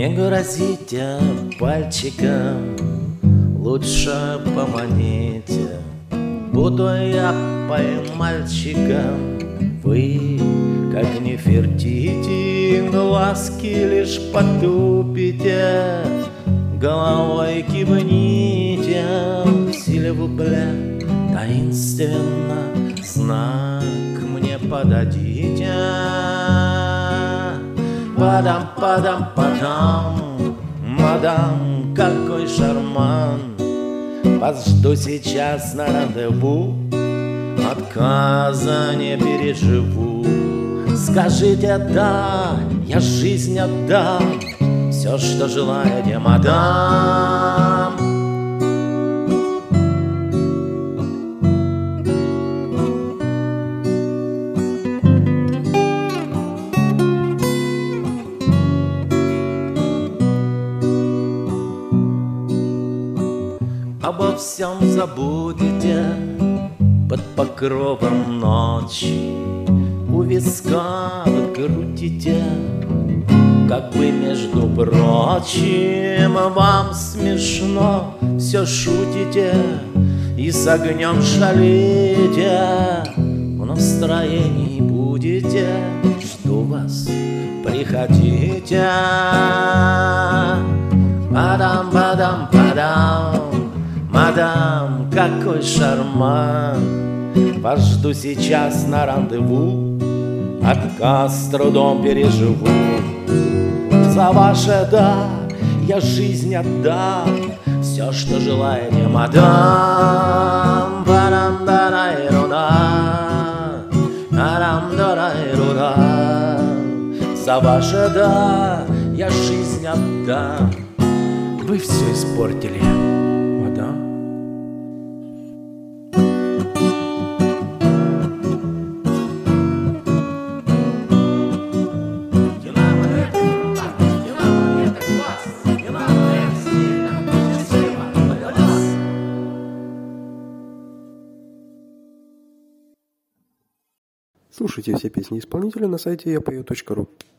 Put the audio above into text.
Не грозите пальчиком, лучше поманите. Буду я поймальчиком, вы, как не фертите, глазки лишь потупите, головой кивните, в силе вубля таинственно знак мне подадите. Падам-падам-падам, мадам, какой шарман. Вас жду сейчас на рандеву, отказа не переживу. Скажите да, я жизнь отдам, все, что желаете, мадам. Обо всем забудете под покровом ночи. У виска вы крутите, как бы между прочим. Вам смешно, все шутите и с огнем шалите. В настроении будете, жду вас, приходите. Падам-падам-падам, мадам, какой шарман. Вас жду сейчас на рандеву, отказ с трудом переживу. За ваше да я жизнь отдам, все, что желаете, мадам. За ваше да я жизнь отдам. Вы все испортили, мадам. Слушайте все песни исполнителя на сайте yapою.ru.